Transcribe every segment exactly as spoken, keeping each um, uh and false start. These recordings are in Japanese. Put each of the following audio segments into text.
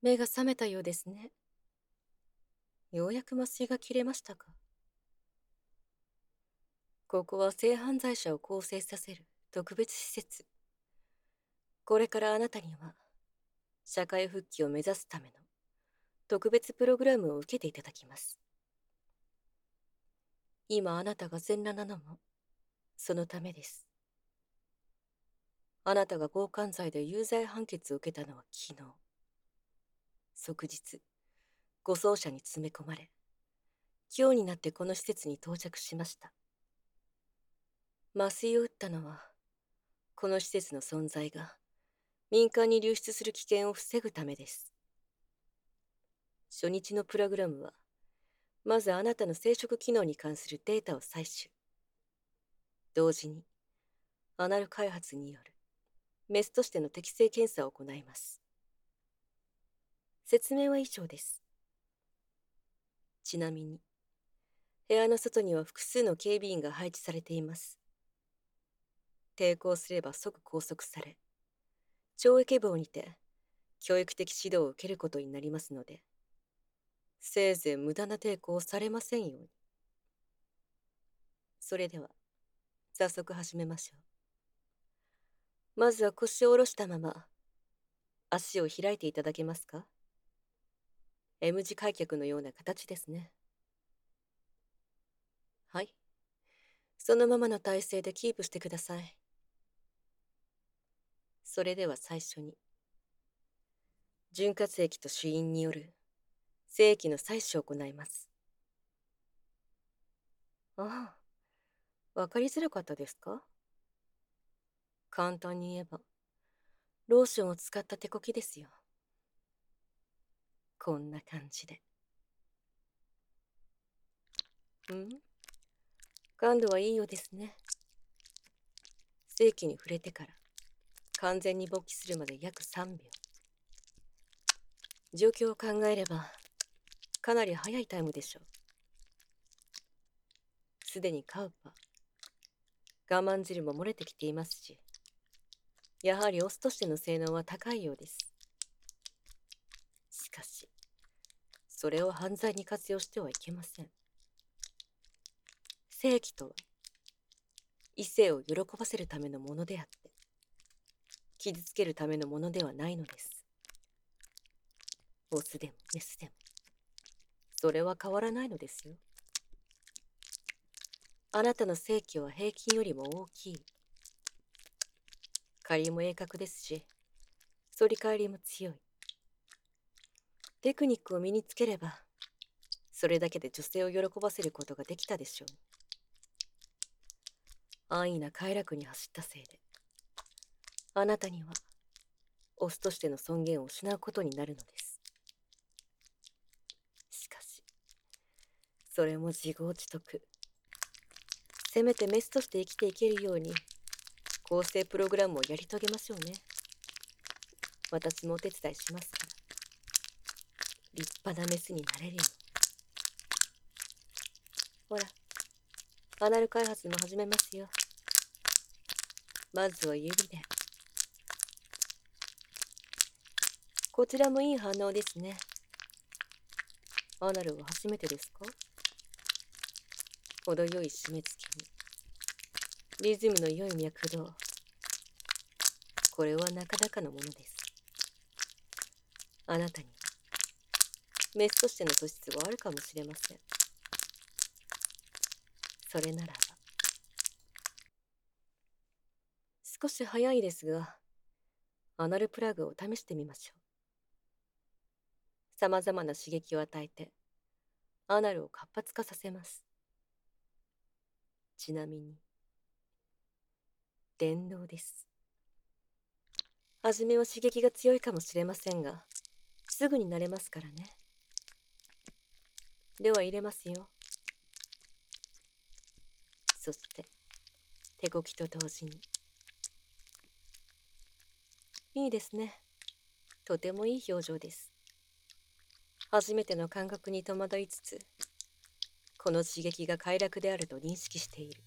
目が覚めたようですね。ようやく麻酔が切れましたか。ここは性犯罪者を更生させる特別施設。これからあなたには、社会復帰を目指すための特別プログラムを受けていただきます。今あなたが全裸なのも、そのためです。あなたが強姦罪で有罪判決を受けたのは昨日。即日、護送車に詰め込まれ、今日になってこの施設に到着しました。麻酔を打ったのは、この施設の存在が民間に流出する危険を防ぐためです。初日のプログラムは、まずあなたの生殖機能に関するデータを採取。同時に、アナル開発によるメスとしての適性検査を行います。説明は以上です。ちなみに、部屋の外には複数の警備員が配置されています。抵抗すれば即拘束され、懲役棒にて教育的指導を受けることになりますので、せいぜい無駄な抵抗をされませんように。それでは、早速始めましょう。まずは腰を下ろしたまま、足を開いていただけますか？ M 字開脚のような形ですね。はい。そのままの体勢でキープしてください。それでは最初に、潤滑液と主因による精液の採取を行います。ああ、わかりづらかったですか？簡単に言えば、ローションを使った手こきですよ。こんな感じで。ん？感度はいいようですね。精液に触れてから完全に勃起するまで約さんびょう。状況を考えれば、かなり早いタイムでしょう。すでにカウパ、我慢汁も漏れてきていますし、やはりオスとしての性能は高いようです。しかし、それを犯罪に活用してはいけません。性器とは、異性を喜ばせるためのものであって、傷つけるためのものではないのです。オスでもメスでも、それは変わらないのですよ。あなたの性器は平均よりも大きい。借りも鋭角ですし、反り返りも強い。テクニックを身につければ、それだけで女性を喜ばせることができたでしょう。安易な快楽に走ったせいで、あなたには、オスとしての尊厳を失うことになるのです。しかし、それも自業自得。せめてメスとして生きていけるように、構成プログラムをやり遂げましょうね。私もお手伝いしますから。立派なメスになれるように。ほら、アナル開発も始めますよ。まずは指で。こちらもいい反応ですね。アナルは初めてですか？程よい締め付けに、リズムの良い脈動。これはなかなかのものです。あなたには、メスとしての素質はあるかもしれません。それならば、少し早いですが、アナルプラグを試してみましょう。様々な刺激を与えて、アナルを活発化させます。ちなみに、電動です。はじめは刺激が強いかもしれませんが、すぐに慣れますからね。では入れますよ。そして、手こきと同時に。いいですね。とてもいい表情です。初めての感覚に戸惑いつつ、この刺激が快楽であると認識している。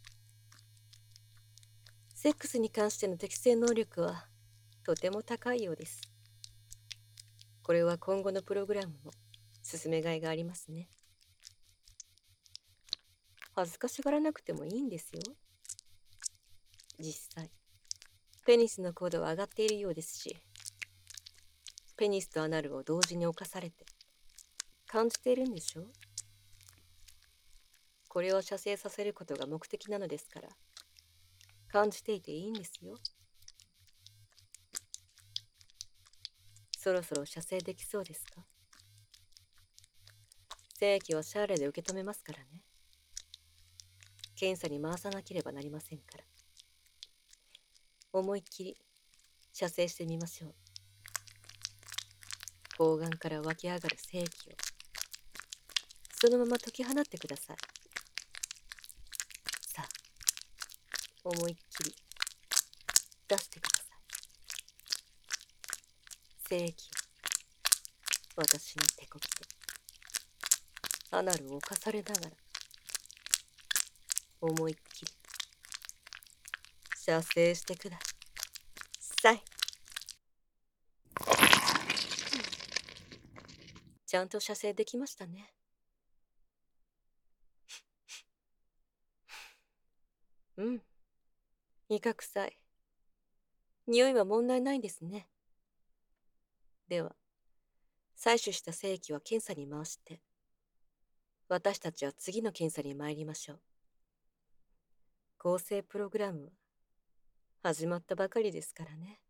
セックスに関しての適正能力はとても高いようです。 これは今後のプログラムも進めがいがありますね。恥ずかしがらなくてもいいんですよ。実際、ペニスの高度は上がっているようですし、ペニスとアナルを同時に侵されて感じているんでしょう。これを射精させることが目的なのですから、感じていていいんですよ。そろそろ射精できそうですか？精液はシャーレで受け止めますからね。検査に回さなければなりませんから。思いっきり射精してみましょう。睾丸から湧き上がる精液をそのまま解き放ってください。さあ、思いっきり出してください。精液を私の手こきでアナルを侵されながら思いっきり射精してください。ちゃんと射精できましたね。うん。イカ臭い。匂いは問題ないですね。では、採取した精液は検査に回して、私たちは次の検査に参りましょう。構成プログラムは始まったばかりですからね。